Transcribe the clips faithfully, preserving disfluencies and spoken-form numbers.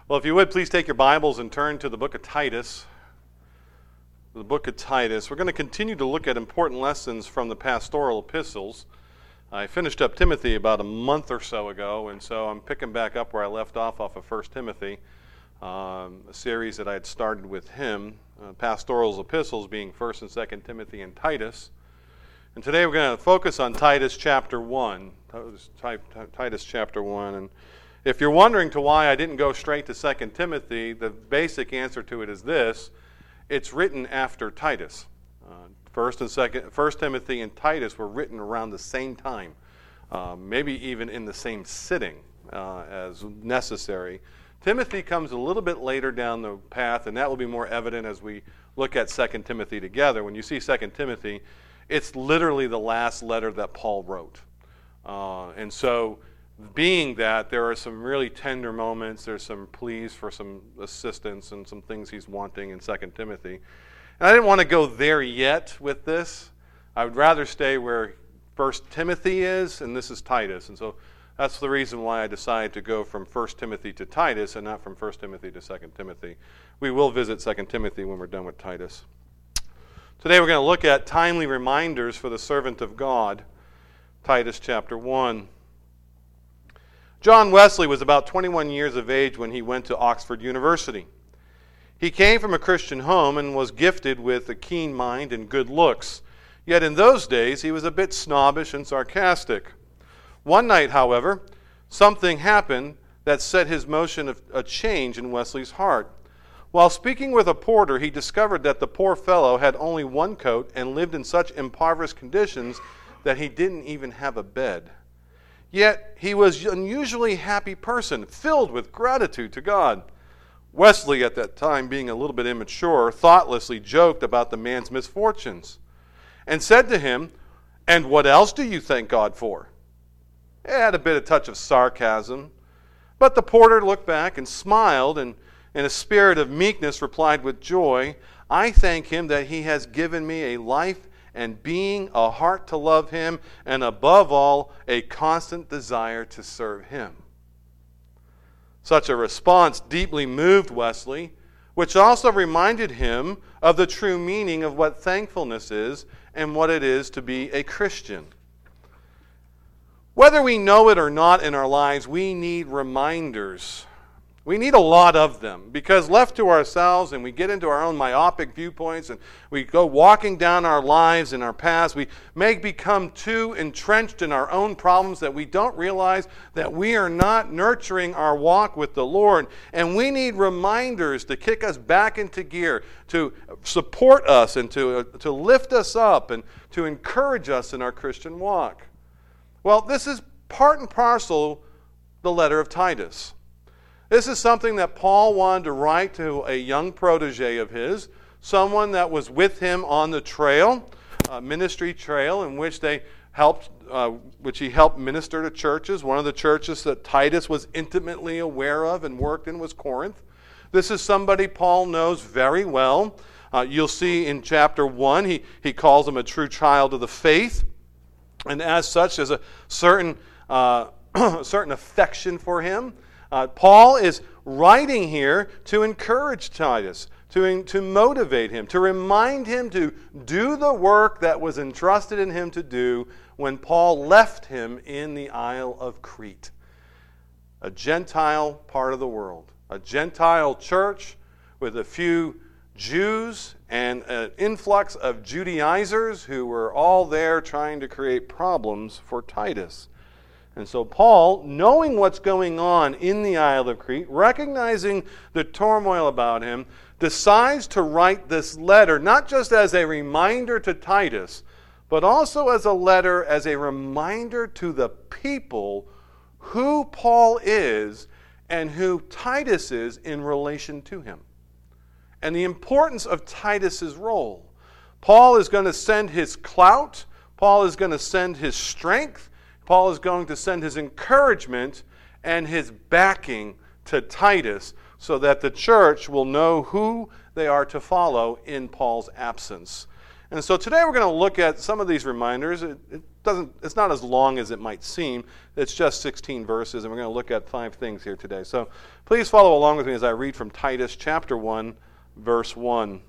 Well, if you would, please take your Bibles and turn to the book of Titus. The book of Titus. We're going to continue to look at important lessons from the pastoral epistles. I finished up Timothy about a month or so ago, and so I'm picking back up where I left off off of First Timothy, um, a series that I had started with him, uh, pastoral epistles being First and Second Timothy and Titus. And today we're going to focus on Titus chapter one. Titus chapter one. And if you're wondering to why I didn't go straight to Second Timothy, the basic answer to it is this. It's written after Titus. Uh, First and Second, First Timothy and Titus were written around the same time, uh, maybe even in the same sitting uh, as necessary. Timothy comes a little bit later down the path, and that will be more evident as we look at Second Timothy together. When you see Second Timothy, it's literally the last letter that Paul wrote. Uh, and so, being that, there are some really tender moments, there's some pleas for some assistance and some things he's wanting in Second Timothy. And I didn't want to go there yet with this. I would rather stay where First Timothy is, and this is Titus. And so that's the reason why I decided to go from First Timothy to Titus and not from First Timothy to Second Timothy. We will visit Second Timothy when we're done with Titus. Today we're going to look at timely reminders for the servant of God, Titus chapter one. John Wesley was about twenty-one years of age when he went to Oxford University. He came from a Christian home and was gifted with a keen mind and good looks. Yet in those days he was a bit snobbish and sarcastic. One night, however, something happened that set his motion of a change in Wesley's heart. While speaking with a porter, he discovered that the poor fellow had only one coat and lived in such impoverished conditions that he didn't even have a bed. Yet he was an unusually happy person, filled with gratitude to God. Wesley, at that time, being a little bit immature, thoughtlessly joked about the man's misfortunes and said to him, "And what else do you thank God for?" It had a bit of touch of sarcasm, but the porter looked back and smiled and in a spirit of meekness replied with joy, "I thank him that he has given me a life and being, a heart to love him, and above all, a constant desire to serve him." Such a response deeply moved Wesley, which also reminded him of the true meaning of what thankfulness is and what it is to be a Christian. Whether we know it or not in our lives, we need reminders. We need a lot of them, because left to ourselves and we get into our own myopic viewpoints and we go walking down our lives and our paths, we may become too entrenched in our own problems that we don't realize that we are not nurturing our walk with the Lord. And we need reminders to kick us back into gear, to support us and to, uh, to lift us up and to encourage us in our Christian walk. Well, this is part and parcel the letter of Titus. This is something that Paul wanted to write to a young protege of his, someone that was with him on the trail, uh, ministry trail, in which they helped, uh, which he helped minister to churches. One of the churches that Titus was intimately aware of and worked in was Corinth. This is somebody Paul knows very well. Uh, you'll see in chapter one, he, he calls him a true child of the faith, and as such, there's a certain, uh, certain affection for him. Uh, Paul is writing here to encourage Titus, to, to motivate him, to remind him to do the work that was entrusted in him to do when Paul left him in the Isle of Crete, a Gentile part of the world, a Gentile church with a few Jews and an influx of Judaizers who were all there trying to create problems for Titus. And so Paul, knowing what's going on in the Isle of Crete, recognizing the turmoil about him, decides to write this letter, not just as a reminder to Titus, but also as a letter, as a reminder to the people who Paul is and who Titus is in relation to him, and the importance of Titus's role. Paul is going to send his clout. Paul is going to send his strength. Paul is going to send his encouragement and his backing to Titus so that the church will know who they are to follow in Paul's absence. And so today we're going to look at some of these reminders. It, it doesn't, it's not as long as it might seem. It's just sixteen verses, and we're going to look at five things here today. So please follow along with me as I read from Titus chapter one, verse one.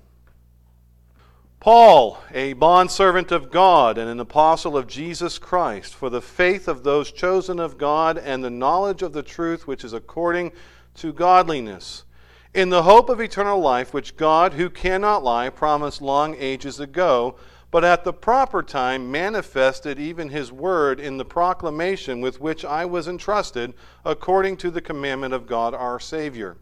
Paul, a bondservant of God and an apostle of Jesus Christ, for the faith of those chosen of God and the knowledge of the truth which is according to godliness, in the hope of eternal life, which God, who cannot lie, promised long ages ago, but at the proper time manifested even his word in the proclamation with which I was entrusted, according to the commandment of God our Savior.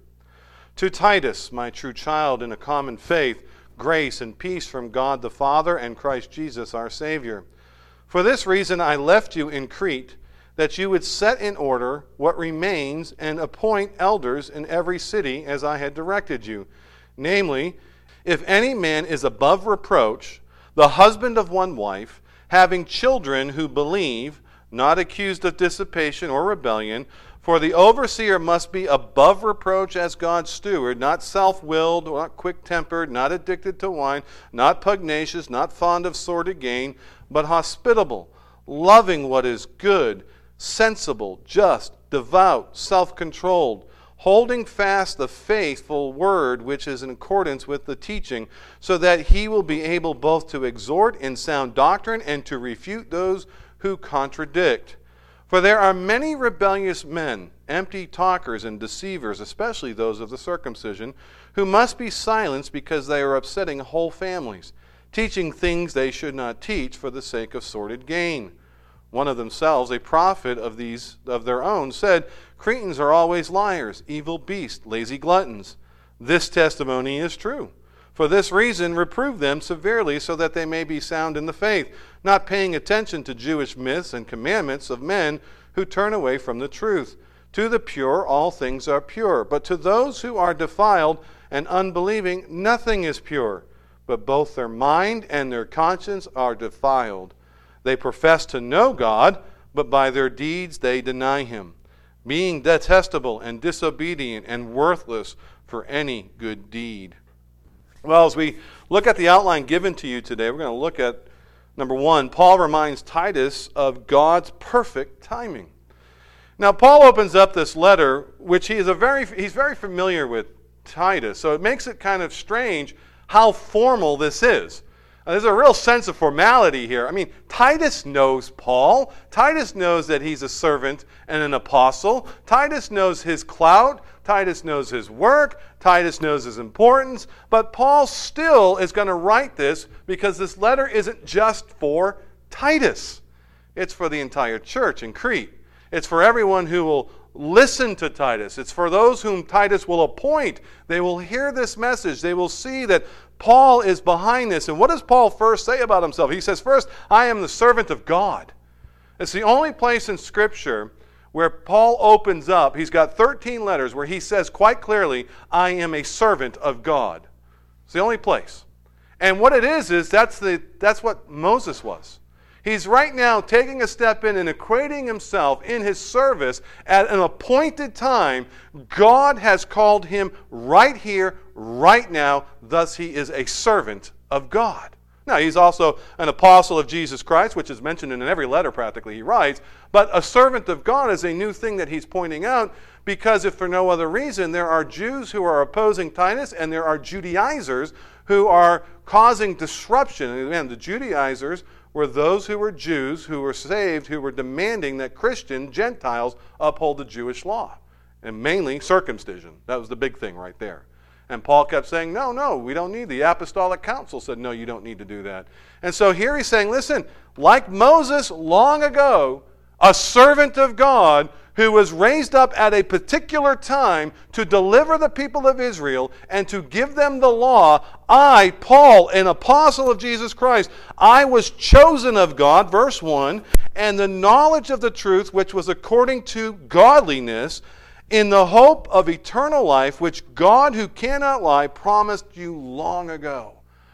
To Titus, my true child in a common faith, grace and peace from God the Father and Christ Jesus our Savior. For this reason I left you in Crete, that you would set in order what remains and appoint elders in every city as I had directed you. Namely, if any man is above reproach, the husband of one wife, having children who believe, not accused of dissipation or rebellion, for the overseer must be above reproach as God's steward, not self-willed, not quick-tempered, not addicted to wine, not pugnacious, not fond of sordid gain, but hospitable, loving what is good, sensible, just, devout, self-controlled, holding fast the faithful word which is in accordance with the teaching, so that he will be able both to exhort in sound doctrine and to refute those who contradict. For there are many rebellious men, empty talkers and deceivers, especially those of the circumcision, who must be silenced because they are upsetting whole families, teaching things they should not teach for the sake of sordid gain. One of themselves, a prophet of these of their own, said, Cretans are always liars, evil beasts, lazy gluttons. This testimony is true. For this reason, reprove them severely, so that they may be sound in the faith, not paying attention to Jewish myths and commandments of men who turn away from the truth. To the pure, all things are pure, but to those who are defiled and unbelieving, nothing is pure, but both their mind and their conscience are defiled. They profess to know God, but by their deeds they deny him, being detestable and disobedient and worthless for any good deed. Well, as we look at the outline given to you today, we're going to look at, number one, Paul reminds Titus of God's perfect timing. Now, Paul opens up this letter, which he is a very he's very familiar with Titus, so it makes it kind of strange how formal this is. Now, there's a real sense of formality here. I mean, Titus knows Paul. Titus knows that he's a servant and an apostle. Titus knows his clout. Titus knows his work. Titus knows his importance. But Paul still is going to write this because this letter isn't just for Titus. It's for the entire church in Crete. It's for everyone who will listen to Titus. It's for those whom Titus will appoint. They will hear this message. They will see that Paul is behind this. And what does Paul first say about himself? He says, first, I am the servant of God. It's the only place in Scripture where Paul opens up. He's got thirteen letters where he says quite clearly, I am a servant of God. It's the only place. And what it is, is that's, the, that's what Moses was. He's right now taking a step in and equating himself in his service at an appointed time. God has called him right here, right now. Thus, he is a servant of God. Now, he's also an apostle of Jesus Christ, which is mentioned in every letter practically he writes. But a servant of God is a new thing that he's pointing out because if for no other reason, there are Jews who are opposing Titus and there are Judaizers who are causing disruption. And again, the Judaizers were those who were Jews, who were saved, who were demanding that Christian Gentiles uphold the Jewish law, and mainly circumcision. That was the big thing right there. And Paul kept saying, no, no, we don't need. The Apostolic Council said, no, you don't need to do that. And so here he's saying, listen, like Moses long ago, a servant of God who was raised up at a particular time to deliver the people of Israel and to give them the law, I, Paul, an apostle of Jesus Christ, I was chosen of God, verse one, and the knowledge of the truth which was according to godliness, in the hope of eternal life, which God, who cannot lie, promised you long ago.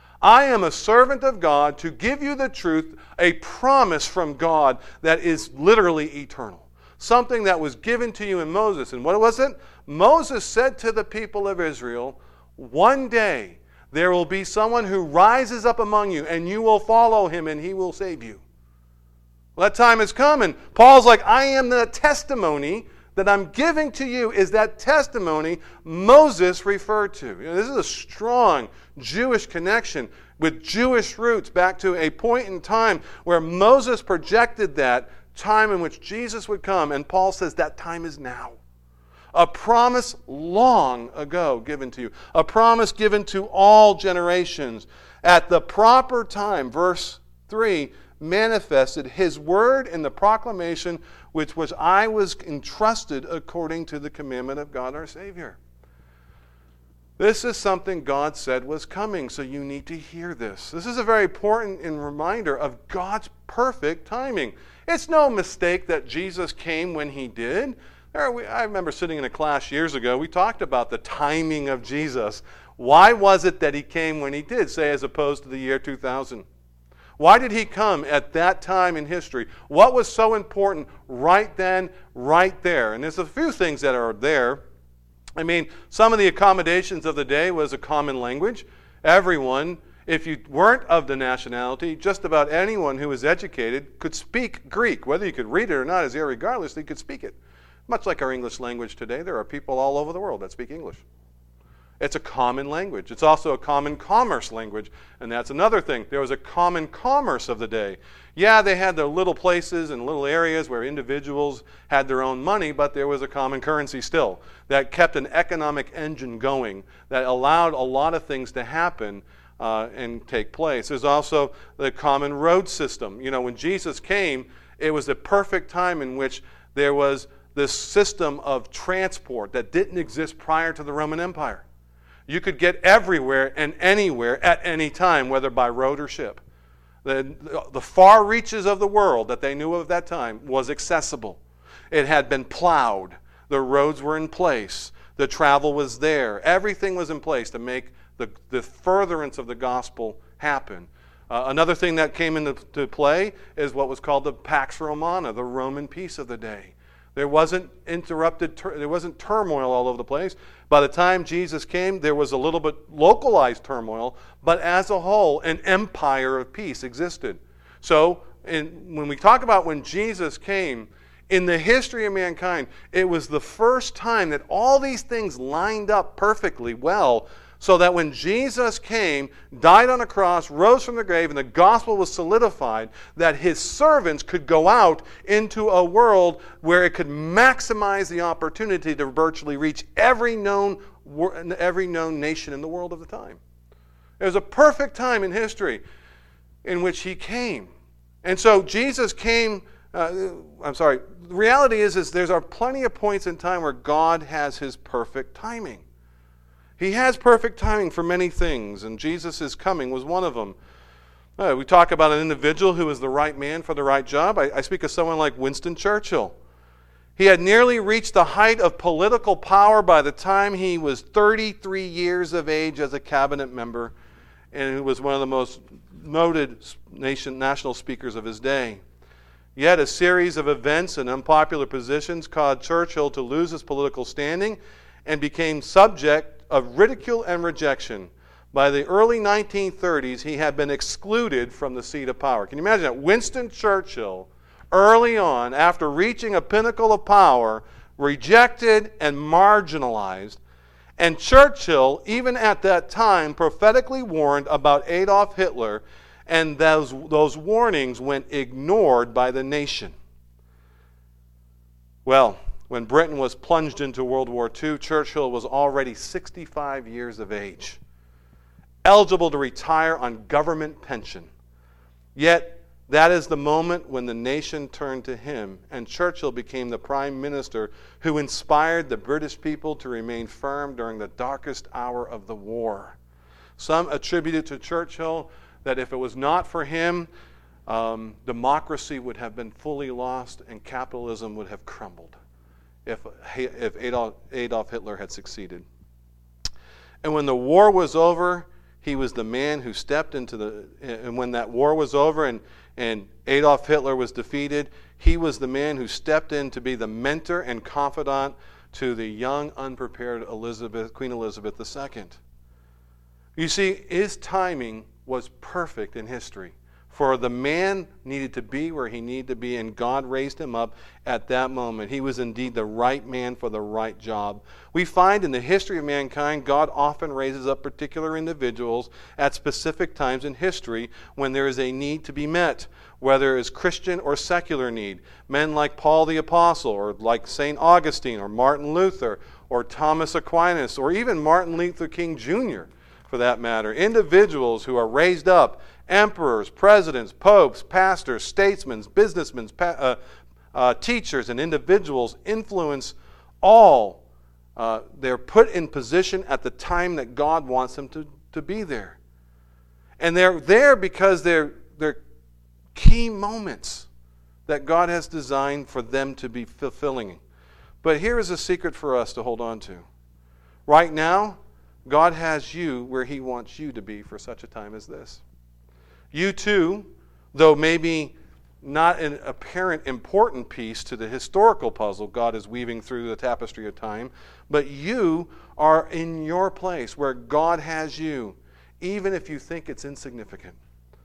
I am a servant of God to give you the truth, a promise from God that is literally eternal. Something that was given to you in Moses. And what was it? Moses said to the people of Israel, one day there will be someone who rises up among you, and you will follow him, and he will save you. Well, that time has come, and Paul's like, I am the testimony that I'm giving to you is that testimony Moses referred to. You know, this is a strong Jewish connection with Jewish roots back to a point in time where Moses projected that time in which Jesus would come, and Paul says that time is now. A promise long ago given to you. A promise given to all generations. At the proper time, verse three, manifested his word in the proclamation which was I was entrusted according to the commandment of God our Savior. This is something God said was coming, so you need to hear this. This is a very important reminder of God's perfect timing. It's no mistake that Jesus came when he did. There, we, I remember sitting in a class years ago, we talked about the timing of Jesus. Why was it that he came when he did, say, as opposed to the year two thousand? Why did he come at that time in history? What was so important right then, right there? And there's a few things that are there. I mean, some of the accommodations of the day was a common language. Everyone, if you weren't of the nationality, just about anyone who was educated could speak Greek. Whether you could read it or not is irregardless, they could speak it. Much like our English language today, there are people all over the world that speak English. It's a common language. It's also a common commerce language, and that's another thing. There was a common commerce of the day. Yeah, they had their little places and little areas where individuals had their own money, but there was a common currency still that kept an economic engine going, that allowed a lot of things to happen uh, and take place. There's also the common road system. You know, when Jesus came, it was the perfect time in which there was this system of transport that didn't exist prior to the Roman Empire. You could get everywhere and anywhere at any time, whether by road or ship. The, the far reaches of the world that they knew of at that time was accessible. It had been plowed. The roads were in place. The travel was there. Everything was in place to make the, the furtherance of the gospel happen. Uh, another thing that came into to play is what was called the Pax Romana, the Roman peace of the day. There wasn't interrupted, tur- there wasn't turmoil all over the place. By the time Jesus came, there was a little bit localized turmoil, but as a whole, an empire of peace existed. So, in, when we talk about when Jesus came, in the history of mankind, it was the first time that all these things lined up perfectly well, so that when Jesus came, died on a cross, rose from the grave, and the gospel was solidified, that his servants could go out into a world where it could maximize the opportunity to virtually reach every known, every known nation in the world of the time. It was a perfect time in history in which he came. And so Jesus came, uh, I'm sorry, the reality is, is there are plenty of points in time where God has his perfect timing. He has perfect timing for many things, and Jesus' coming was one of them. Uh, we talk about an individual who was the right man for the right job. I, I speak of someone like Winston Churchill. He had nearly reached the height of political power by the time he was thirty-three years of age as a cabinet member, and he was one of the most noted nation, national speakers of his day. Yet a series of events and unpopular positions caused Churchill to lose his political standing and became subject of ridicule and rejection. By the early nineteen thirties, he had been excluded from the seat of power. Can you imagine that? Winston Churchill, early on, after reaching a pinnacle of power, rejected and marginalized. And Churchill, even at that time, prophetically warned about Adolf Hitler, and those, those warnings went ignored by the nation. Well, when Britain was plunged into World War Two, Churchill was already sixty-five years of age, eligible to retire on government pension. Yet, that is the moment when the nation turned to him, and Churchill became the prime minister who inspired the British people to remain firm during the darkest hour of the war. Some attribute it to Churchill that if it was not for him, um, democracy would have been fully lost and capitalism would have crumbled if, if Adolf, Adolf Hitler had succeeded. And when the war was over, he was the man who stepped into the, and when that war was over and, and Adolf Hitler was defeated, he was the man who stepped in to be the mentor and confidant to the young, unprepared Elizabeth, Queen Elizabeth the Second. You see, his timing was perfect in history For the man needed to be where he needed to be, and God raised him up at that moment. He was indeed the right man for the right job. We find in the history of mankind, God often raises up particular individuals at specific times in history when there is a need to be met, whether it's Christian or secular need. Men like Paul the Apostle, or like Saint Augustine, or Martin Luther, or Thomas Aquinas, or even Martin Luther King Junior, for that matter. Individuals who are raised up, emperors, presidents, popes, pastors, statesmen, businessmen, pa- uh, uh, teachers, and individuals influence all. Uh, they're put in position at the time that God wants them to, to be there. And they're there because they're, they're key moments that God has designed for them to be fulfilling. But here is a secret for us to hold on to. Right now, God has you where He wants you to be for such a time as this. You too, though maybe not an apparent important piece to the historical puzzle God is weaving through the tapestry of time, but you are in your place where God has you, even if you think it's insignificant.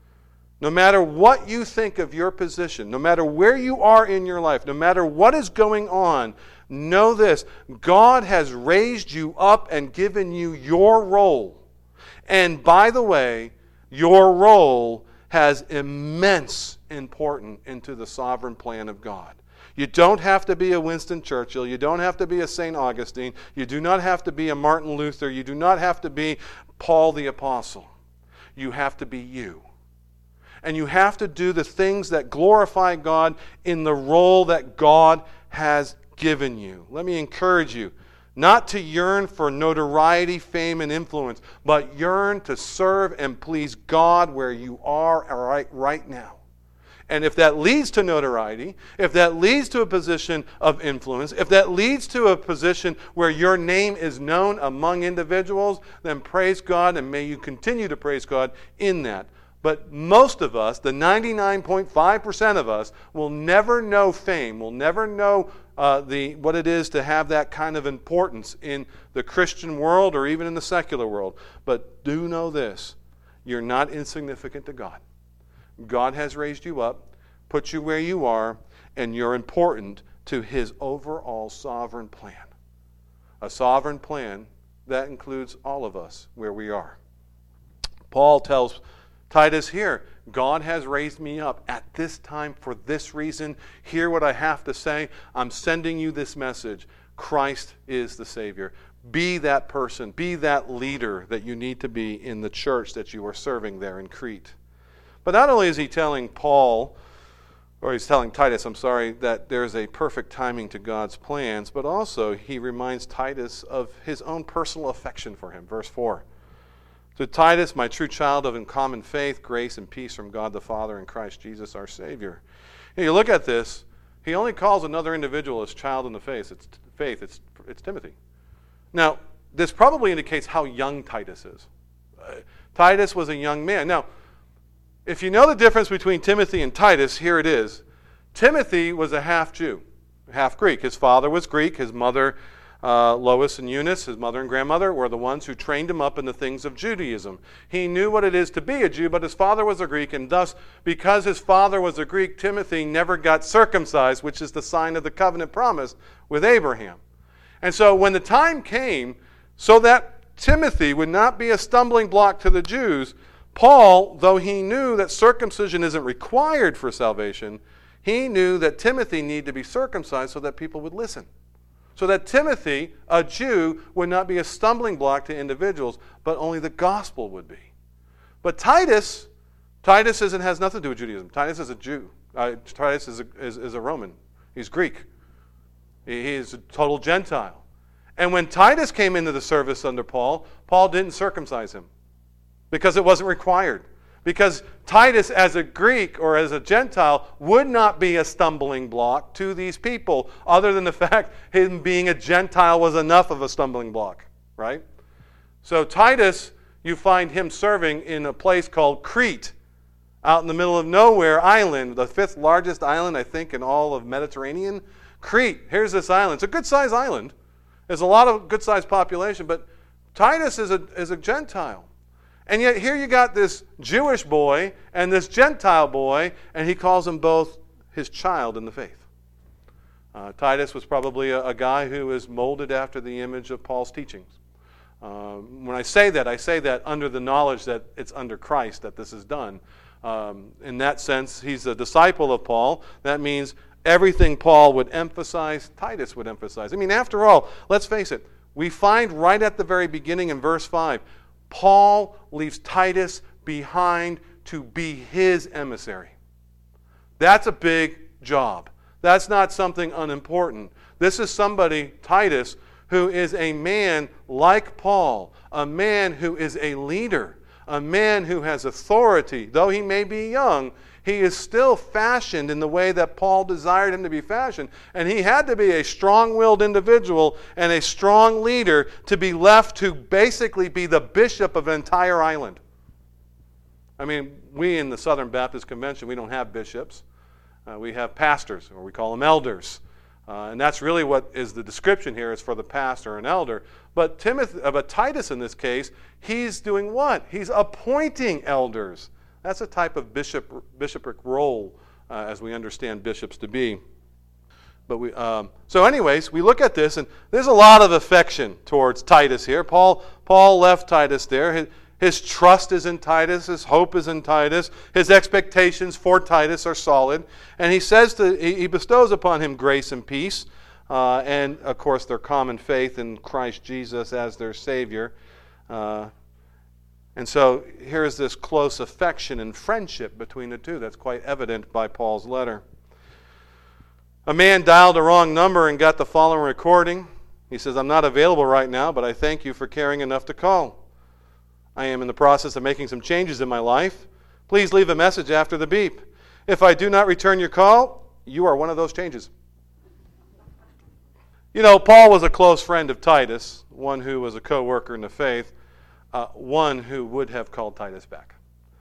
No matter what you think of your position, no matter where you are in your life, no matter what is going on, know this: God has raised you up and given you your role. And by the way, your role has immense importance into the sovereign plan of God. You don't have to be a Winston Churchill. You don't have to be a Saint Augustine. You do not have to be a Martin Luther. You do not have to be Paul the Apostle. You have to be you. And you have to do the things that glorify God in the role that God has given you. Let me encourage you not to yearn for notoriety, fame, and influence, but yearn to serve and please God where you are right, right now. And if that leads to notoriety, if that leads to a position of influence, if that leads to a position where your name is known among individuals, then praise God, and may you continue to praise God in that. But most of us, the ninety-nine point five percent of us, will never know fame, will never know uh, the what it is to have that kind of importance in the Christian world or even in the secular world. But do know this: you're not insignificant to God. God has raised you up, put you where you are, and you're important to His overall sovereign plan. A sovereign plan that includes all of us where we are. Paul tells Titus here, God has raised me up at this time for this reason. Hear what I have to say. I'm sending you this message. Christ is the Savior. Be that person. Be that leader that you need to be in the church that you are serving there in Crete. But not only is he telling Paul, or he's telling Titus, I'm sorry, that there's a perfect timing to God's plans, but also he reminds Titus of his own personal affection for him. Verse four. To Titus, my true child of in common faith, grace and peace from God the Father and Christ Jesus our Savior. And you look at this, he only calls another individual his child in the faith. It's faith. It's, it's Timothy. Now, this probably indicates how young Titus is. Uh, Titus was a young man. Now, if you know the difference between Timothy and Titus, here it is. Timothy was a half Jew, half Greek. His father was Greek. His mother, uh, Lois and Eunice, his mother and grandmother, were the ones who trained him up in the things of Judaism. He knew what it is to be a Jew, but his father was a Greek, and thus, because his father was a Greek, Timothy never got circumcised, which is the sign of the covenant promise with Abraham. And so when the time came, so that Timothy would not be a stumbling block to the Jews, Paul, though he knew that circumcision isn't required for salvation, he knew that Timothy needed to be circumcised so that people would listen. So that Timothy, a Jew, would not be a stumbling block to individuals, but only the gospel would be. But Titus, Titus isn't, has nothing to do with Judaism. Titus is a Jew. Uh, Titus is a, is, is a Roman. He's Greek. He, he is a total Gentile. And when Titus came into the service under Paul, Paul didn't circumcise him because it wasn't required. Because Titus, as a Greek or as a Gentile, would not be a stumbling block to these people, other than the fact him being a Gentile was enough of a stumbling block, right? So Titus, you find him serving in a place called Crete, out in the middle of nowhere island, the fifth largest island, I think, in all of Mediterranean. Crete, here's this island. It's a good-sized island. There's a lot of good-sized population, but Titus is a, is a Gentile. And yet here you got this Jewish boy and this Gentile boy, and he calls them both his child in the faith. Uh, Titus was probably a, a guy who was molded after the image of Paul's teachings. Um, when I say that, I say that under the knowledge that it's under Christ that this is done. Um, in that sense, he's a disciple of Paul. That means everything Paul would emphasize, Titus would emphasize. I mean, after all, let's face it, we find right at the very beginning in verse five, Paul leaves Titus behind to be his emissary. That's a big job. That's not something unimportant. This is somebody, Titus, who is a man like Paul, a man who is a leader, a man who has authority. Though he may be young, he is still fashioned in the way that Paul desired him to be fashioned. And he had to be a strong-willed individual and a strong leader to be left to basically be the bishop of an entire island. I mean, we in the Southern Baptist Convention, we don't have bishops. Uh, we have pastors, or we call them elders. Uh, and that's really what is the description here, is for the pastor and elder. But Timothy, uh, but Titus in this case, he's doing what? He's appointing elders. That's a type of bishop, bishopric role, uh, as we understand bishops to be. But we, um, so anyways, we look at this, and there's a lot of affection towards Titus here. Paul, Paul left Titus there. His, his trust is in Titus. His hope is in Titus. His expectations for Titus are solid. And he says to, he, he bestows upon him grace and peace, uh, and of course their common faith in Christ Jesus as their Savior. Uh, and so here's this close affection and friendship between the two that's quite evident by Paul's letter. A man dialed a wrong number and got the following recording. He says, "I'm not available right now, but I thank you for caring enough to call. I am in the process of making some changes in my life. Please leave a message after the beep. If I do not return your call, you are one of those changes." You know, Paul was a close friend of Titus, one who was a co-worker in the faith, uh, one who would have called Titus back.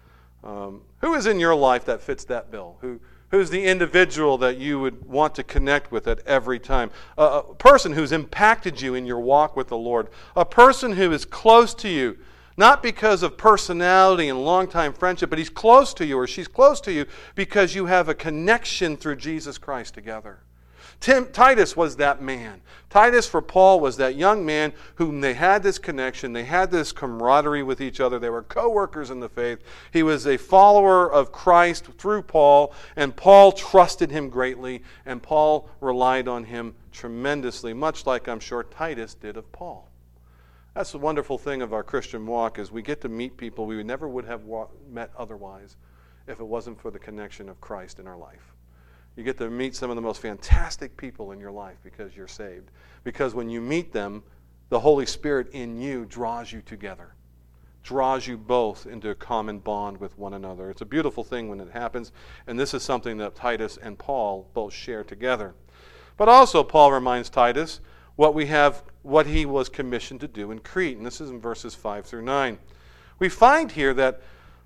Um, who is in your life that fits that bill? Who, who's the individual that you would want to connect with at every time? Uh, a person who's impacted you in your walk with the Lord. A person who is close to you, not because of personality and long-time friendship, but he's close to you or she's close to you because you have a connection through Jesus Christ together. Tim, Titus was that man. Titus for Paul was that young man whom they had this connection, they had this camaraderie with each other, they were co-workers in the faith. He was a follower of Christ through Paul, and Paul trusted him greatly, and Paul relied on him tremendously, much like I'm sure Titus did of Paul. That's the wonderful thing of our Christian walk, is we get to meet people we never would have wa- met otherwise if it wasn't for the connection of Christ in our life. You get to meet some of the most fantastic people in your life because you're saved. Because when you meet them, the Holy Spirit in you draws you together, draws you both into a common bond with one another. It's a beautiful thing when it happens, and this is something that Titus and Paul both share together. But also Paul reminds Titus what we have, what he was commissioned to do in Crete, and this is in verses five through nine. We find here that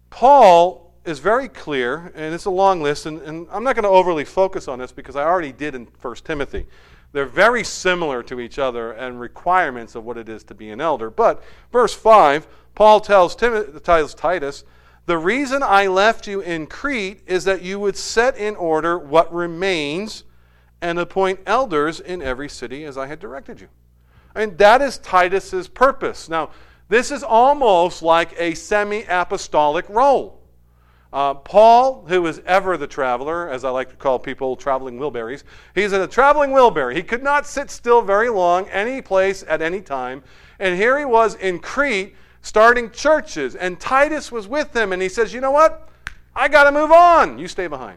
Paul is very clear, and it's a long list, and, and I'm not going to overly focus on this because I already did in First Timothy. They're very similar to each other and requirements of what it is to be an elder. But verse five, Paul tells, Tim, tells Titus, "The reason I left you in Crete is that you would set in order what remains and appoint elders in every city as I had directed you." I mean, that is Titus's purpose. Now, this is almost like a semi-apostolic role. Uh, Paul, who is ever the traveler, as I like to call people traveling wheelbarrows, he's a traveling wheelbarrow. He could not sit still very long, any place, at any time. And here he was in Crete, starting churches. And Titus was with him, and he says, "You know what? I got to move on. You stay behind.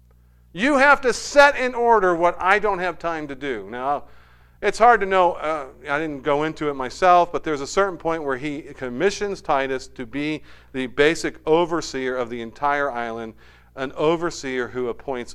You have to set in order what I don't have time to do." Now, it's hard to know. Uh, I didn't go into it myself, but there's a certain point where he commissions Titus to be the basic overseer of the entire island, an overseer who appoints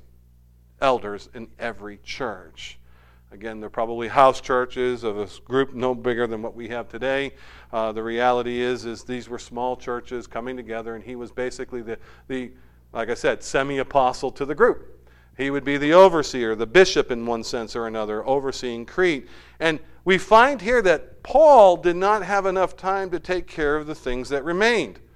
elders in every church. Again, they're probably house churches of a group no bigger than what we have today. Uh, the reality is, is these were small churches coming together, and he was basically the, the like I said, semi-apostle to the group. He would be the overseer, the bishop in one sense or another, overseeing Crete. And we find here that Paul did not have enough time to take care of the things that remained.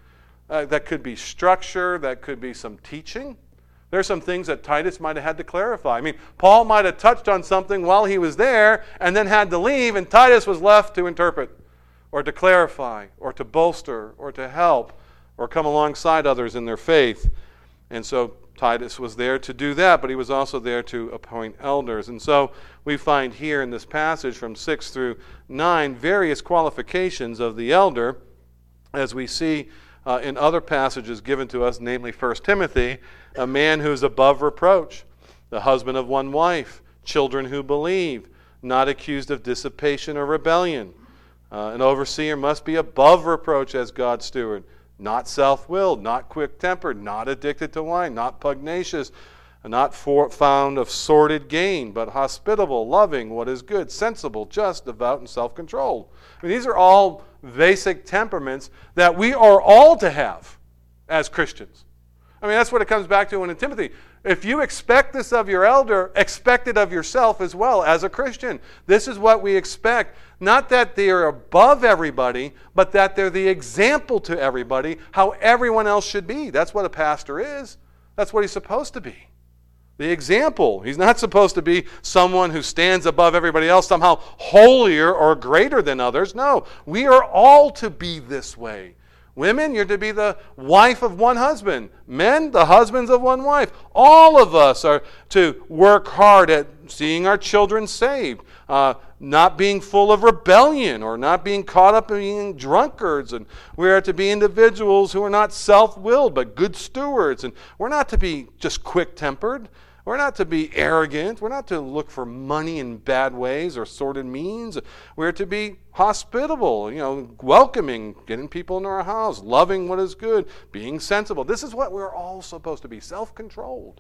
Uh, that could be structure. That could be some teaching. There's some things that Titus might have had to clarify. I mean, Paul might have touched on something while he was there and then had to leave, and Titus was left to interpret or to clarify or to bolster or to help or come alongside others in their faith. And so Titus was there to do that, but he was also there to appoint elders. And so we find here in this passage from six through nine various qualifications of the elder, as we see uh, in other passages given to us, namely First Timothy, a man who is above reproach, the husband of one wife, children who believe, not accused of dissipation or rebellion. Uh, an overseer must be above reproach as God's steward, not self-willed, not quick-tempered, not addicted to wine, not pugnacious, not for, found of sordid gain, but hospitable, loving what is good, sensible, just, devout, and self-controlled. I mean, these are all basic temperaments that we are all to have as Christians. I mean, that's what it comes back to in Timothy. If you expect this of your elder, expect it of yourself as well as a Christian. This is what we expect. Not that they are above everybody, but that they're the example to everybody, how everyone else should be. That's what a pastor is. That's what he's supposed to be. The example. He's not supposed to be someone who stands above everybody else, somehow holier or greater than others. No, we are all to be this way. Women, you're to be the wife of one husband. Men, the husbands of one wife. All of us are to work hard at seeing our children saved, uh, not being full of rebellion or not being caught up in being drunkards. And we are to be individuals who are not self-willed but good stewards. And we're not to be just quick-tempered. We're not to be arrogant. We're not to look for money in bad ways or sordid means. We're to be hospitable, you know, welcoming, getting people into our house, loving what is good, being sensible. This is what we're all supposed to be, self-controlled.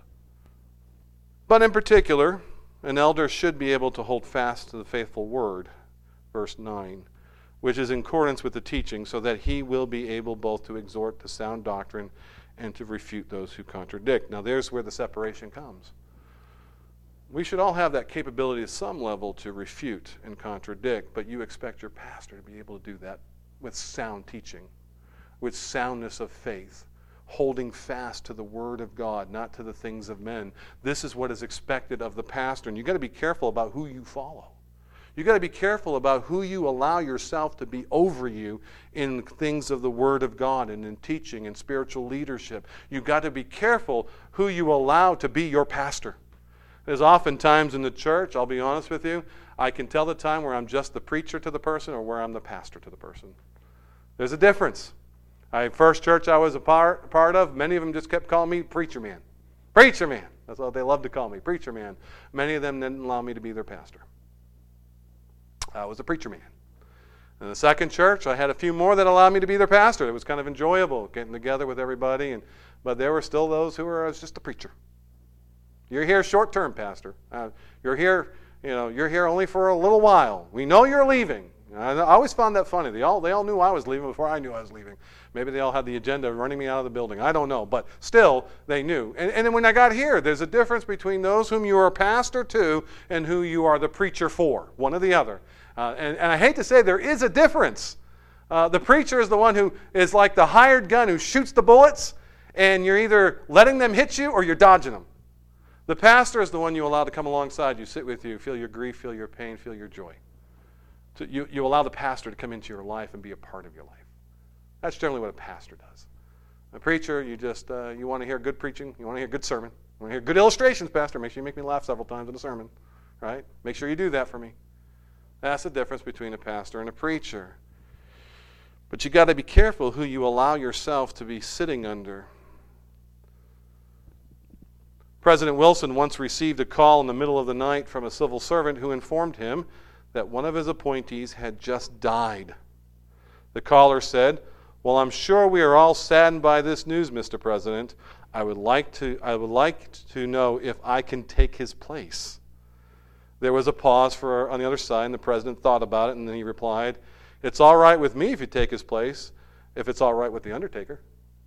But in particular, an elder should be able to hold fast to the faithful word, verse nine, which is in accordance with the teaching, so that he will be able both to exhort to sound doctrine and to refute those who contradict. Now there's where the separation comes. We should all have that capability at some level to refute and contradict, but you expect your pastor to be able to do that with sound teaching, with soundness of faith, holding fast to the word of God, not to the things of men. This is what is expected of the pastor, and you've got to be careful about who you follow. You've got to be careful about who you allow yourself to be over you in things of the Word of God and in teaching and spiritual leadership. You've got to be careful who you allow to be your pastor. There's often times in the church, I'll be honest with you, I can tell the time where I'm just the preacher to the person or where I'm the pastor to the person. There's a difference. I, first church I was a part, part of, many of them just kept calling me preacher man. Preacher man. That's what they loved to call me, preacher man. Many of them didn't allow me to be their pastor. I was a preacher man. In the second church, I had a few more that allowed me to be their pastor. It was kind of enjoyable getting together with everybody, and but there were still those who were I was just a preacher. You're here short term, pastor. Uh, you're here, you know, you're here only for a little while. We know you're leaving. I always found that funny. They all they all knew I was leaving before I knew I was leaving. Maybe they all had the agenda of running me out of the building. I don't know, but still they knew. And, and then when I got here, there's a difference between those whom you are a pastor to and who you are the preacher for, one or the other. Uh, and, and I hate to say there is a difference. Uh, the preacher is the one who is like the hired gun who shoots the bullets, and you're either letting them hit you or you're dodging them. The pastor is the one you allow to come alongside you, sit with you, feel your grief, feel your pain, feel your joy. So you, you allow the pastor to come into your life and be a part of your life. That's generally what a pastor does. A preacher, you just uh, you want to hear good preaching, you want to hear good sermon, you want to hear good illustrations, pastor. Make sure you make me laugh several times in a sermon, right? Make sure you do that for me. That's the difference between a pastor and a preacher. But you got to be careful who you allow yourself to be sitting under. President Wilson once received a call in the middle of the night from a civil servant who informed him that one of his appointees had just died. The caller said, "Well, I'm sure we are all saddened by this news, Mister President. I would like to I would like to know if I can take his place." There was a pause for on the other side, and the president thought about it, and then he replied, "It's all right with me if you take his place, if it's all right with the undertaker."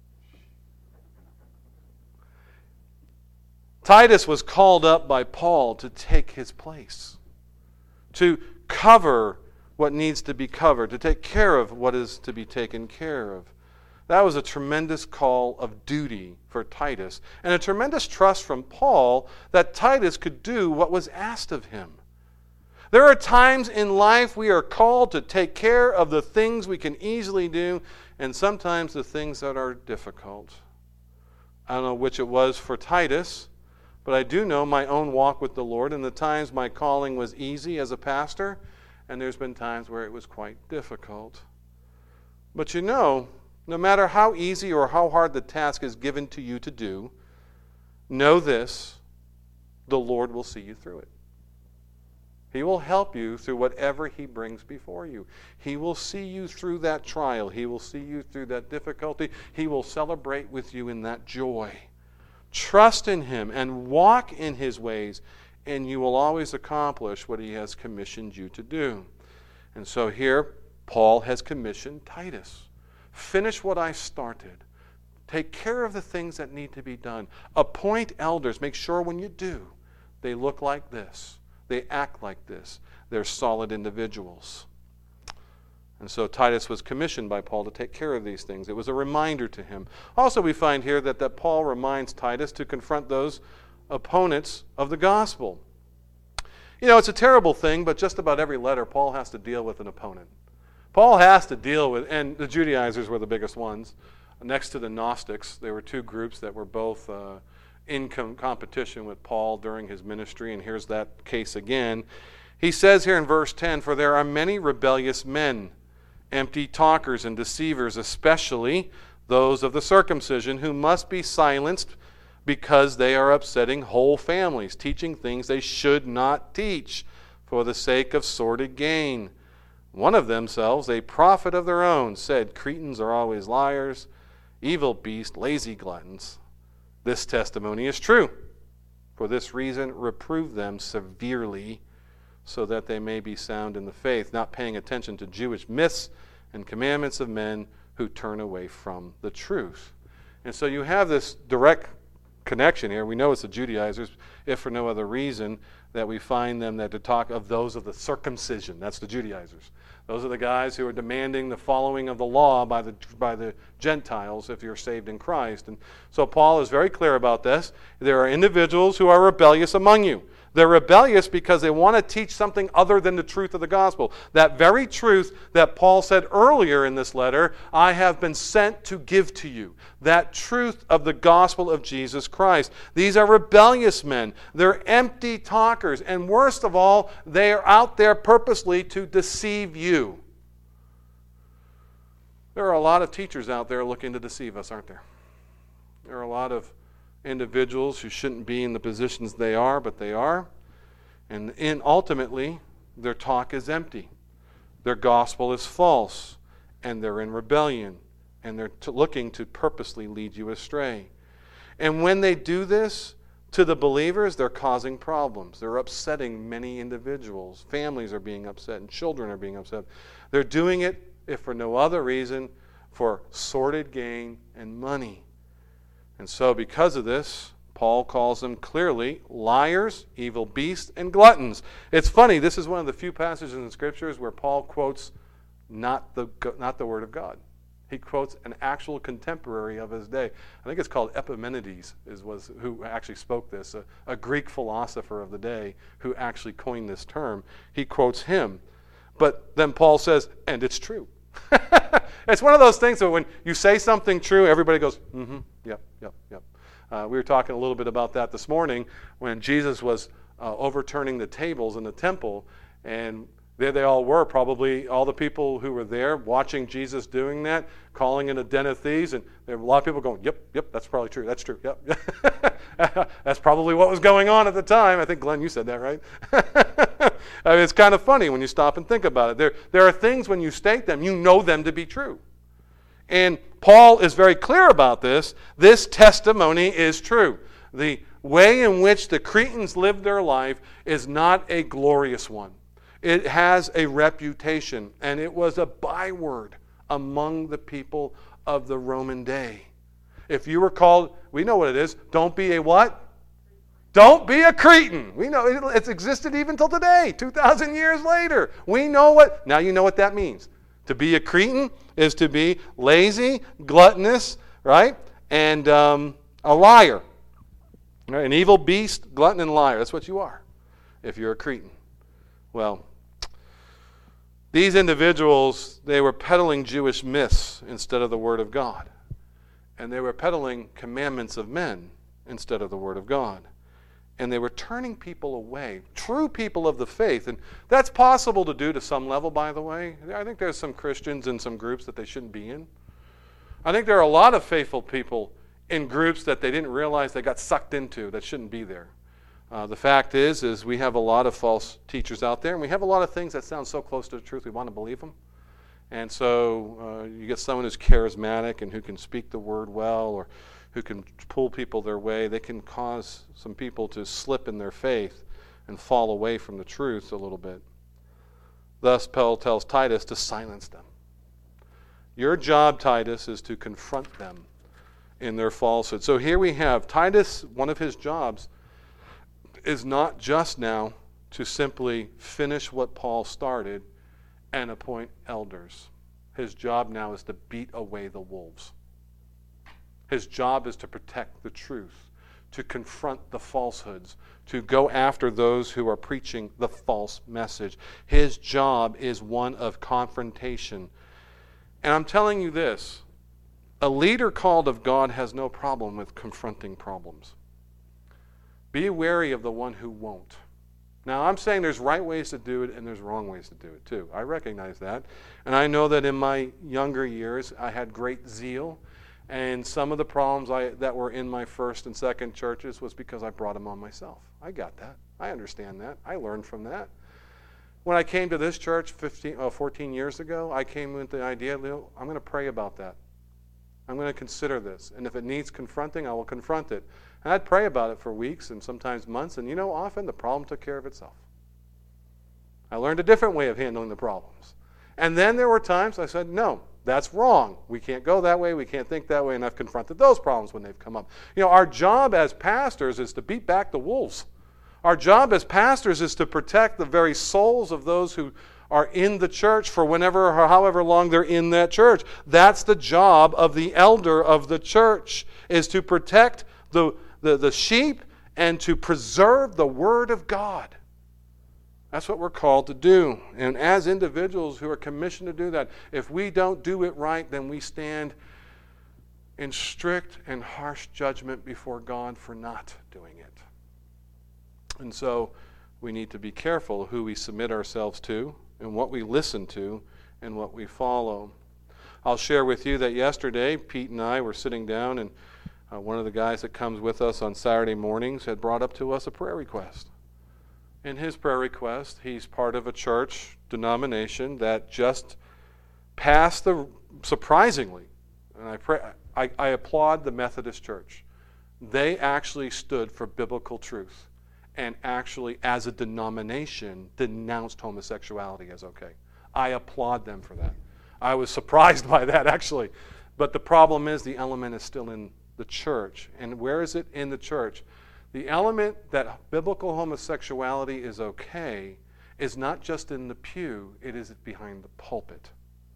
Titus was called up by Paul to take his place, to cover what needs to be covered, to take care of what is to be taken care of. That was a tremendous call of duty for Titus, and a tremendous trust from Paul that Titus could do what was asked of him. There are times in life we are called to take care of the things we can easily do, and sometimes the things that are difficult. I don't know which it was for Titus, but I do know my own walk with the Lord, and the times my calling was easy as a pastor, and there's been times where it was quite difficult. But you know, no matter how easy or how hard the task is given to you to do, know this, the Lord will see you through it. He will help you through whatever He brings before you. He will see you through that trial. He will see you through that difficulty. He will celebrate with you in that joy. Trust in Him and walk in His ways, and you will always accomplish what He has commissioned you to do. And so here, Paul has commissioned Titus. Finish what I started. Take care of the things that need to be done. Appoint elders. Make sure when you do, they look like this. They act like this. They're solid individuals. And so Titus was commissioned by Paul to take care of these things. It was a reminder to him. Also, we find here that, that Paul reminds Titus to confront those opponents of the gospel. You know, it's a terrible thing, but just about every letter, Paul has to deal with an opponent. Paul has to deal with, and the Judaizers were the biggest ones. Next to the Gnostics, there were two groups that were both uh, in com- competition with Paul during his ministry, and here's that case again. He says here in verse ten, "For there are many rebellious men, empty talkers and deceivers, especially those of the circumcision, who must be silenced because they are upsetting whole families, teaching things they should not teach for the sake of sordid gain. One of themselves, a prophet of their own, said, 'Cretans are always liars, evil beasts, lazy gluttons.' This testimony is true. For this reason, reprove them severely, so that they may be sound in the faith, not paying attention to Jewish myths and commandments of men who turn away from the truth." And so you have this direct connection here. We know it's the Judaizers, if for no other reason, that we find them that to talk of those of the circumcision. That's the Judaizers. Those are the guys who are demanding the following of the law by the by the Gentiles if you're saved in Christ. And so Paul is very clear about this. There are individuals who are rebellious among you. They're rebellious because they want to teach something other than the truth of the gospel. That very truth that Paul said earlier in this letter, I have been sent to give to you. That truth of the gospel of Jesus Christ. These are rebellious men. They're empty talkers. And worst of all, they are out there purposely to deceive you. There are a lot of teachers out there looking to deceive us, aren't there? There are a lot of individuals who shouldn't be in the positions they are, but they are. And in ultimately, their talk is empty. Their gospel is false, and they're in rebellion, and they're t- looking to purposely lead you astray. And when they do this to the believers, they're causing problems. They're upsetting many individuals. Families are being upset, and children are being upset. They're doing it, if for no other reason, for sordid gain and money. And so because of this, Paul calls them clearly liars, evil beasts, and gluttons. It's funny, this is one of the few passages in the Scriptures where Paul quotes not the, not the Word of God. He quotes an actual contemporary of his day. I think it's called Epimenides, is, was, who actually spoke this, a, a Greek philosopher of the day who actually coined this term. He quotes him. But then Paul says, and it's true. It's one of those things that when you say something true, everybody goes, mm-hmm, yep, yep, yep. Uh, we were talking a little bit about that this morning when Jesus was uh, overturning the tables in the temple, and there they all were, probably all the people who were there watching Jesus doing that, calling it a den of thieves, and there were a lot of people going, yep, yep, that's probably true, that's true, yep. That's probably what was going on at the time. I think, Glenn, you said that, right? I mean, it's kind of funny when you stop and think about it. There, there are things when you state them, you know them to be true. And Paul is very clear about this. This testimony is true. The way in which the Cretans lived their life is not a glorious one. It has a reputation, and it was a byword among the people of the Roman day. If you were called, we know what it is, don't be a what? Don't be a Cretan. We know it, it's existed even till today, two thousand years later. We know what, now you know what that means. To be a Cretan is to be lazy, gluttonous, right? And um, a liar. Right? An evil beast, glutton, and liar. That's what you are if you're a Cretan. Well, these individuals, they were peddling Jewish myths instead of the Word of God. And they were peddling commandments of men instead of the Word of God. And they were turning people away, true people of the faith. And that's possible to do to some level, by the way. I think there's some Christians in some groups that they shouldn't be in. I think there are a lot of faithful people in groups that they didn't realize they got sucked into that shouldn't be there. Uh, the fact is, is we have a lot of false teachers out there, and we have a lot of things that sound so close to the truth we want to believe them. And so uh, you get someone who's charismatic and who can speak the word well, or who can pull people their way. They can cause some people to slip in their faith and fall away from the truth a little bit. Thus, Paul tells Titus to silence them. Your job, Titus, is to confront them in their falsehood. So here we have Titus, one of his jobs is not just now to simply finish what Paul started and appoint elders. His job now is to beat away the wolves. His job is to protect the truth, to confront the falsehoods, to go after those who are preaching the false message. His job is one of confrontation. And I'm telling you this, a leader called of God has no problem with confronting problems. Be wary of the one who won't. Now, I'm saying there's right ways to do it and there's wrong ways to do it too. I recognize that. And I know that in my younger years, I had great zeal. And some of the problems I, that were in my first and second churches was because I brought them on myself. I got that. I understand that. I learned from that. When I came to this church fifteen, uh, fourteen years ago, I came with the idea, I'm going to pray about that. I'm going to consider this. And if it needs confronting, I will confront it. And I'd pray about it for weeks and sometimes months. And you know, often the problem took care of itself. I learned a different way of handling the problems. And then there were times I said, no, that's wrong. We can't go that way. We can't think that way. And I've confronted those problems when they've come up. You know, our job as pastors is to beat back the wolves. Our job as pastors is to protect the very souls of those who are in the church for whenever or however long they're in that church. That's the job of the elder of the church, is to protect the, the, the sheep and to preserve the Word of God. That's what we're called to do. And as individuals who are commissioned to do that, if we don't do it right, then we stand in strict and harsh judgment before God for not doing it. And so we need to be careful who we submit ourselves to and what we listen to and what we follow. I'll share with you that yesterday, Pete and I were sitting down, and uh, one of the guys that comes with us on Saturday mornings had brought up to us a prayer request. In his prayer request, he's part of a church denomination that just passed the, surprisingly, and I, pray, I, I applaud the Methodist Church. They actually stood for biblical truth and actually, as a denomination, denounced homosexuality as okay. I applaud them for that. I was surprised by that, actually. But the problem is the element is still in the church. And where is it in the church? The element that biblical homosexuality is okay is not just in the pew, it is behind the pulpit.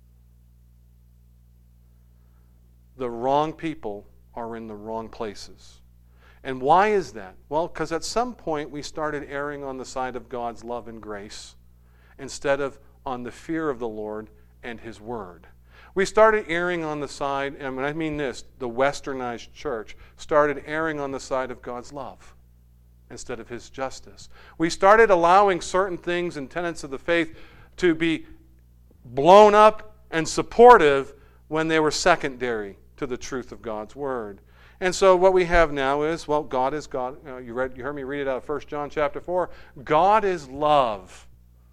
The wrong people are in the wrong places. And why is that? Well, because at some point we started erring on the side of God's love and grace instead of on the fear of the Lord and His Word. We started erring on the side, and when I mean this, the westernized church started erring on the side of God's love instead of His justice. We started allowing certain things and tenets of the faith to be blown up and supportive when they were secondary to the truth of God's Word. And so what we have now is, well, God is God. You know, you read, you heard me read it out of First John chapter four. God is love.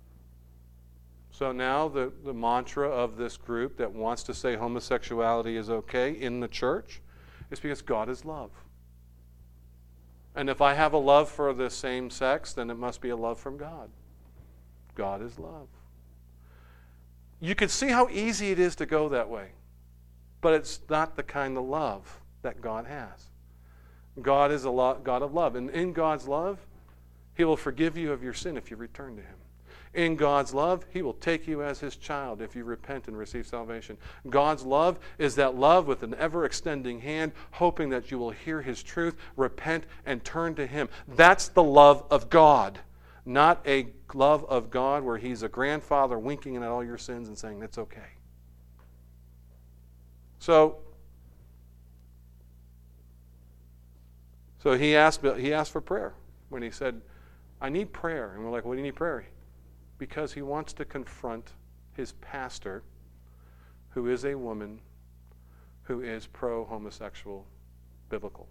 So now the, the mantra of this group that wants to say homosexuality is okay in the church is because God is love. And if I have a love for the same sex, then it must be a love from God. God is love. You can see how easy it is to go that way. But it's not the kind of love that God has. God is a lo- God of love. And in God's love, He will forgive you of your sin if you return to Him. In God's love, He will take you as His child if you repent and receive salvation. God's love is that love with an ever-extending hand, hoping that you will hear His truth, repent, and turn to Him. That's the love of God, not a love of God where He's a grandfather winking at all your sins and saying, it's okay. So, so he asked, he asked for prayer when he said, I need prayer. And we're like, what do you need prayer? Because he wants to confront his pastor, who is a woman who is pro-homosexual biblical.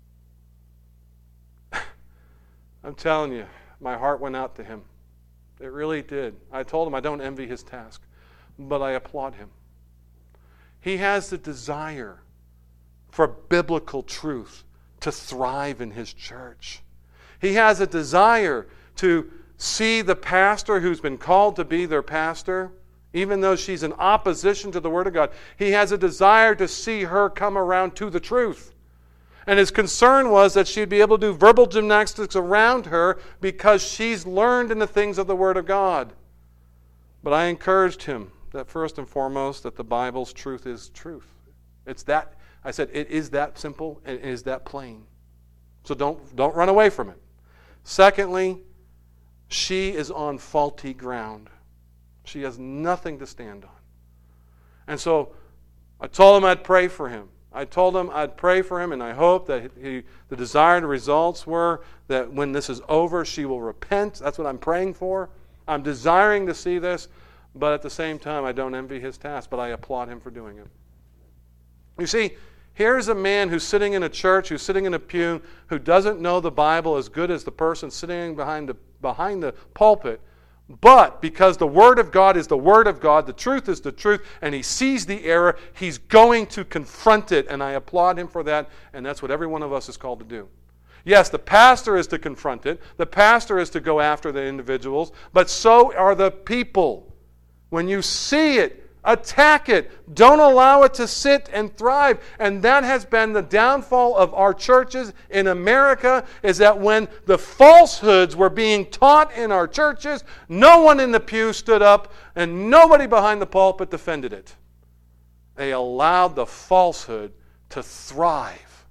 I'm telling you, my heart went out to him. It really did. I told him I don't envy his task, but I applaud him. He has the desire for biblical truth to thrive in his church. He has a desire to see the pastor who's been called to be their pastor, even though she's in opposition to the Word of God. He has a desire to see her come around to the truth. And his concern was that she'd be able to do verbal gymnastics around her because she's learned in the things of the Word of God. But I encouraged him that first and foremost, that the Bible's truth is truth. It's that, I said, it is that simple and it is that plain. So don't, don't run away from it. Secondly, she is on faulty ground. She has nothing to stand on. And so I told him I'd pray for him. I told him I'd pray for him, and I hope that he, the desired results were that when this is over, she will repent. That's what I'm praying for. I'm desiring to see this, but at the same time, I don't envy his task, but I applaud him for doing it. You see, here's a man who's sitting in a church, who's sitting in a pew, who doesn't know the Bible as good as the person sitting behind the, behind the pulpit, but because the Word of God is the Word of God, the truth is the truth, and he sees the error, he's going to confront it, and I applaud him for that, and that's what every one of us is called to do. Yes, the pastor is to confront it, the pastor is to go after the individuals, but so are the people. When you see it, attack it. Don't allow it to sit and thrive. And that has been the downfall of our churches in America, is that when the falsehoods were being taught in our churches, no one in the pew stood up and nobody behind the pulpit defended it. They allowed the falsehood to thrive.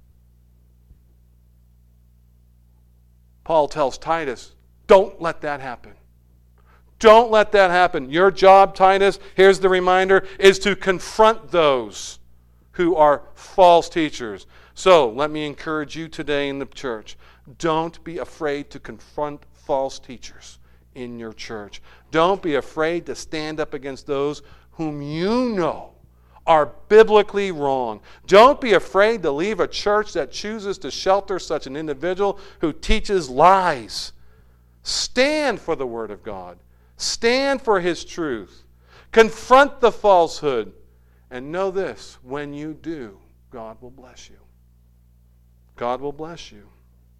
Paul tells Titus, don't let that happen. Don't let that happen. Your job, Titus, here's the reminder, is to confront those who are false teachers. So, let me encourage you today in the church. Don't be afraid to confront false teachers in your church. Don't be afraid to stand up against those whom you know are biblically wrong. Don't be afraid to leave a church that chooses to shelter such an individual who teaches lies. Stand for the Word of God. Stand for His truth. Confront the falsehood. And know this, when you do, God will bless you. God will bless you.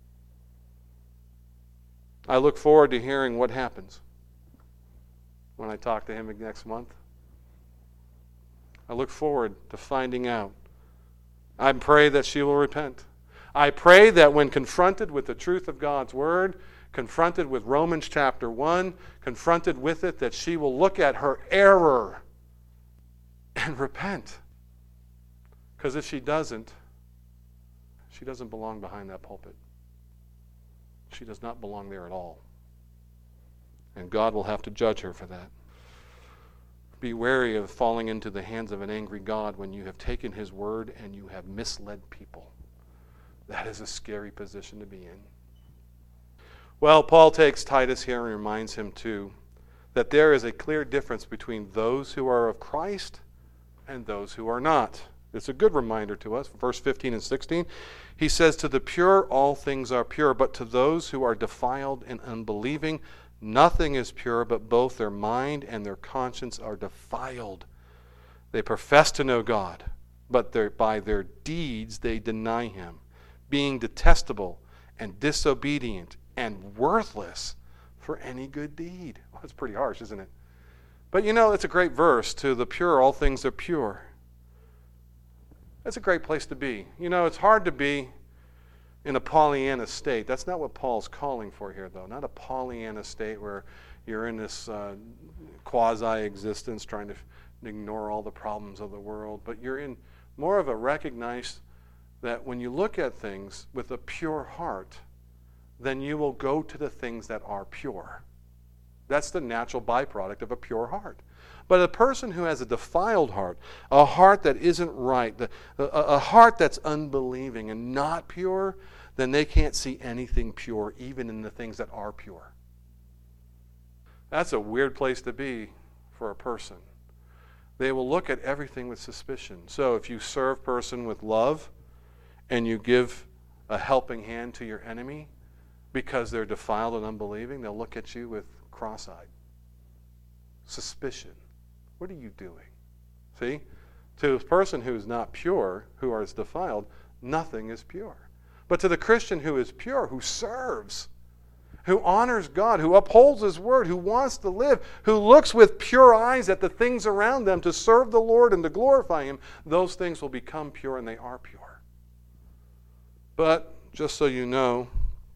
I look forward to hearing what happens when I talk to him next month. I look forward to finding out. I pray that she will repent. I pray that when confronted with the truth of God's Word, confronted with Romans chapter one, confronted with it, that she will look at her error and repent. Because if she doesn't, she doesn't belong behind that pulpit. She does not belong there at all. And God will have to judge her for that. Be wary of falling into the hands of an angry God when you have taken His Word and you have misled people. That is a scary position to be in. Well, Paul takes Titus here and reminds him too that there is a clear difference between those who are of Christ and those who are not. It's a good reminder to us. Verse fifteen and sixteen, he says, to the pure all things are pure, but to those who are defiled and unbelieving, nothing is pure, but both their mind and their conscience are defiled. They profess to know God, but by their deeds they deny Him, being detestable and disobedient and worthless for any good deed. Well, that's pretty harsh, isn't it? But you know, it's a great verse. To the pure, all things are pure. That's a great place to be. You know, it's hard to be in a Pollyanna state. That's not what Paul's calling for here, though. Not a Pollyanna state where you're in this uh, quasi-existence trying to ignore all the problems of the world, but you're in more of a recognize that when you look at things with a pure heart, then you will go to the things that are pure. That's the natural byproduct of a pure heart. But a person who has a defiled heart, a heart that isn't right, a, a heart that's unbelieving and not pure, then they can't see anything pure, even in the things that are pure. That's a weird place to be for a person. They will look at everything with suspicion. So if you serve a person with love and you give a helping hand to your enemy because they're defiled and unbelieving, they'll look at you with cross-eyed suspicion. What are you doing? See? To a person who is not pure, who is defiled, nothing is pure. But to the Christian who is pure, who serves, who honors God, who upholds His word, who wants to live, who looks with pure eyes at the things around them to serve the Lord and to glorify Him, those things will become pure, and they are pure. But, just so you know,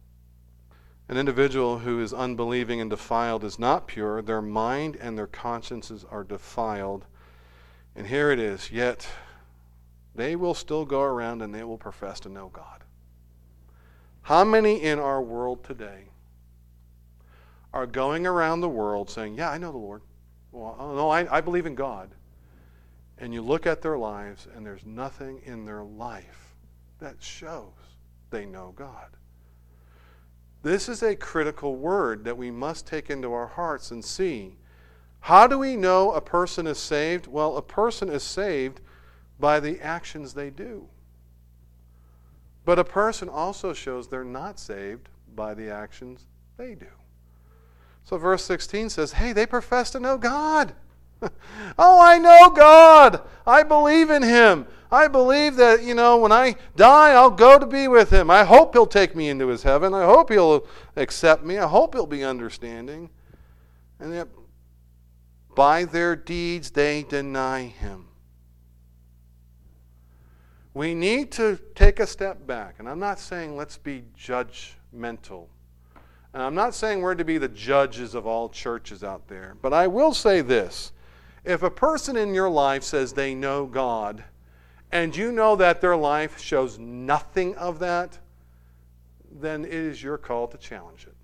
an individual who is unbelieving and defiled is not pure. Their mind and their consciences are defiled. And here it is, yet they will still go around and they will profess to know God. How many in our world today are going around the world saying, yeah, I know the Lord. Well, no, I, I believe in God. And you look at their lives and there's nothing in their life that shows they know God. This is a critical word that we must take into our hearts and see. How do we know a person is saved? Well, a person is saved by the actions they do. But a person also shows they're not saved by the actions they do. So verse sixteen says, hey, they profess to know God. Oh, I know God. I believe in Him. I believe that, you know, when I die, I'll go to be with Him. I hope He'll take me into His heaven. I hope He'll accept me. I hope He'll be understanding. And yet, by their deeds, they deny Him. We need to take a step back. And I'm not saying let's be judgmental. And I'm not saying we're to be the judges of all churches out there. But I will say this. If a person in your life says they know God, and you know that their life shows nothing of that, then it is your call to challenge it.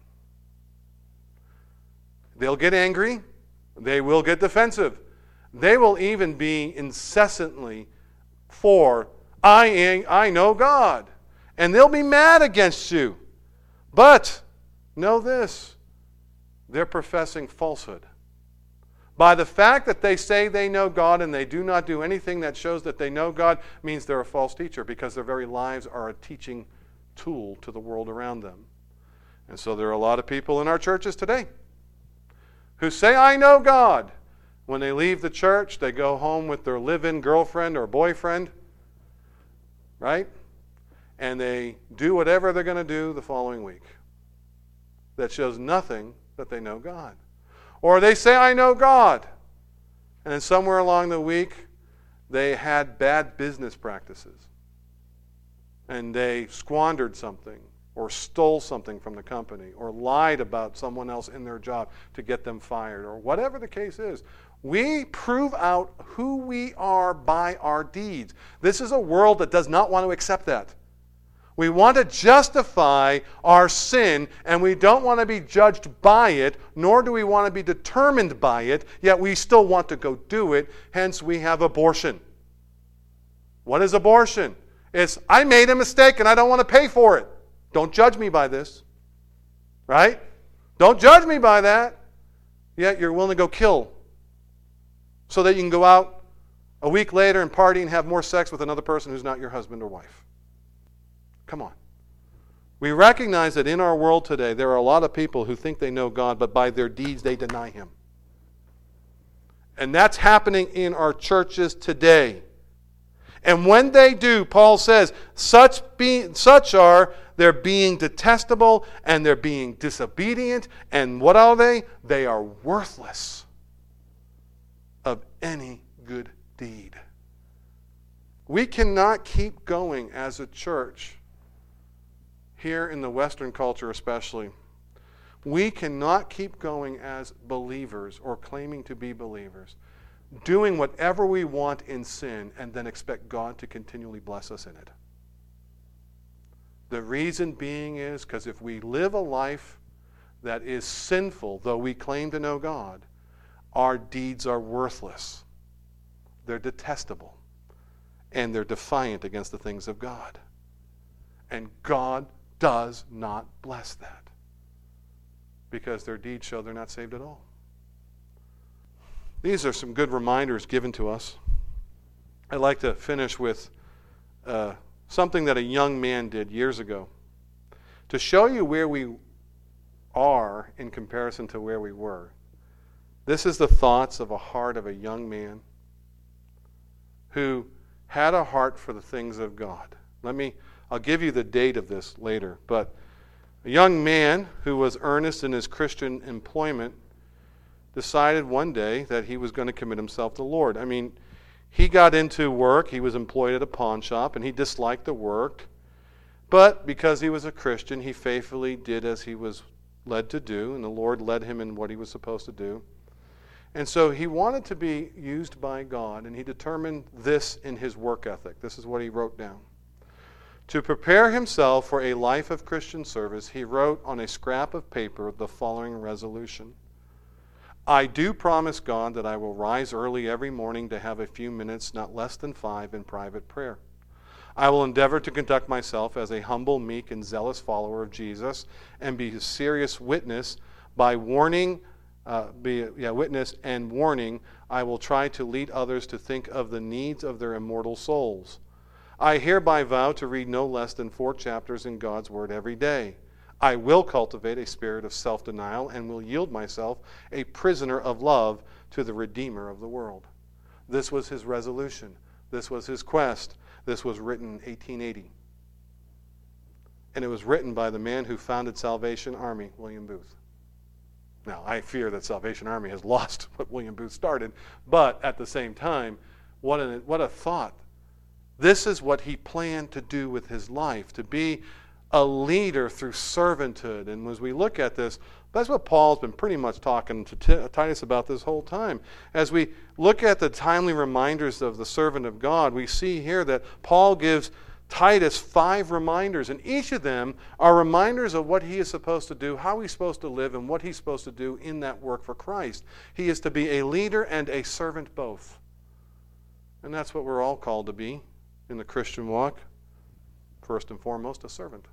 They'll get angry. They will get defensive. They will even be incessantly for, I, I know God. And they'll be mad against you. But know this, they're professing falsehood. By the fact that they say they know God and they do not do anything that shows that they know God means they're a false teacher, because their very lives are a teaching tool to the world around them. And so there are a lot of people in our churches today who say, I know God. When they leave the church, they go home with their live-in girlfriend or boyfriend, right? And they do whatever they're going to do the following week. That shows nothing that they know God. Or they say, I know God. And then somewhere along the week, they had bad business practices. And they squandered something, or stole something from the company, or lied about someone else in their job to get them fired, or whatever the case is. We prove out who we are by our deeds. This is a world that does not want to accept that. We want to justify our sin, and we don't want to be judged by it, nor do we want to be determined by it, yet we still want to go do it. Hence, we have abortion. What is abortion? It's, I made a mistake and I don't want to pay for it. Don't judge me by this. Right? Don't judge me by that. Yet you're willing to go kill so that you can go out a week later and party and have more sex with another person who's not your husband or wife. Come on. We recognize that in our world today, there are a lot of people who think they know God, but by their deeds they deny Him. And that's happening in our churches today. And when they do, Paul says, such, be, such are, they're being detestable, and they're being disobedient, and what are they? They are worthless of any good deed. We cannot keep going as a church, here in the Western culture especially, We cannot keep going as believers or claiming to be believers, doing whatever we want in sin and then expect God to continually bless us in it. The reason being is because if we live a life that is sinful, though we claim to know God, our deeds are worthless. They're detestable. And they're defiant against the things of God. And God does not bless that. Because their deeds show they're not saved at all. These are some good reminders given to us. I'd like to finish with uh, something that a young man did years ago to show you where we are in comparison to where we were. This is the thoughts of a heart of a young man who had a heart for the things of God. Let me, I'll give you the date of this later, but a young man who was earnest in his Christian employment decided one day that he was going to commit himself to the Lord. I mean, he got into work. He was employed at a pawn shop, and he disliked the work. But because he was a Christian, he faithfully did as he was led to do, and the Lord led him in what he was supposed to do. And so he wanted to be used by God, and he determined this in his work ethic. This is what he wrote down. To prepare himself for a life of Christian service, he wrote on a scrap of paper the following resolution. I do promise God that I will rise early every morning to have a few minutes, not less than five, in private prayer. I will endeavor to conduct myself as a humble, meek, and zealous follower of Jesus and be a serious witness by warning, uh, be yeah, witness and warning. I will try to lead others to think of the needs of their immortal souls. I hereby vow to read no less than four chapters in God's Word every day. I will cultivate a spirit of self-denial and will yield myself a prisoner of love to the Redeemer of the world. This was his resolution. This was his quest. This was written in eighteen eighty. And it was written by the man who founded Salvation Army, William Booth. Now, I fear that Salvation Army has lost what William Booth started, but at the same time, what a, what a thought. This is what he planned to do with his life, to be a leader through servanthood. And as we look at this, that's what Paul's been pretty much talking to T- Titus about this whole time. As we look at the timely reminders of the servant of God, we see here that Paul gives Titus five reminders, and each of them are reminders of what he is supposed to do, how he's supposed to live, and what he's supposed to do in that work for Christ. He is to be a leader and a servant both. And that's what we're all called to be in the Christian walk. First and foremost, a servant.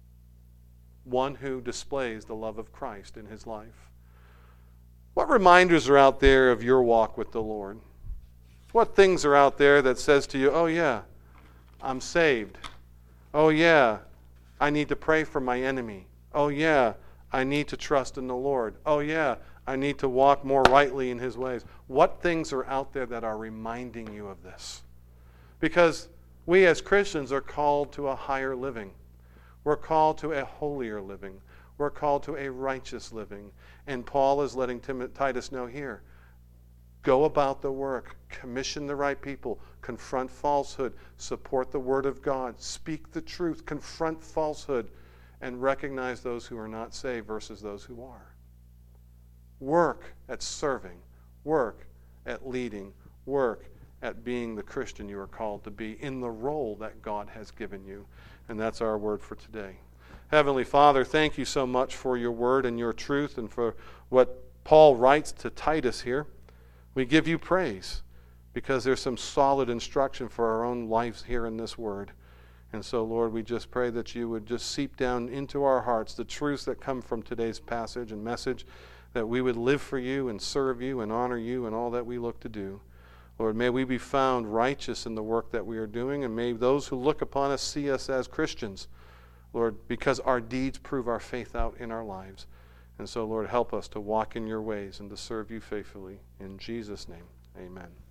One who displays the love of Christ in his life. What reminders are out there of your walk with the Lord? What things are out there that says to you, oh yeah, I'm saved. Oh yeah, I need to pray for my enemy. Oh yeah, I need to trust in the Lord. Oh yeah, I need to walk more rightly in his ways. What things are out there that are reminding you of this? Because we as Christians are called to a higher living. We're called to a holier living. We're called to a righteous living. And Paul is letting Tim- Titus know here, go about the work, commission the right people, confront falsehood, support the Word of God, speak the truth, confront falsehood, and recognize those who are not saved versus those who are. Work at serving, work at leading, work at being the Christian you are called to be in the role that God has given you. And that's our word for today. Heavenly Father, thank you so much for your word and your truth and for what Paul writes to Titus here. We give you praise because there's some solid instruction for our own lives here in this word. And so, Lord, we just pray that you would just seep down into our hearts the truths that come from today's passage and message, that we would live for you and serve you and honor you in all that we look to do. Lord, may we be found righteous in the work that we are doing, and may those who look upon us see us as Christians, Lord, because our deeds prove our faith out in our lives. And so, Lord, help us to walk in your ways and to serve you faithfully. In Jesus' name, amen.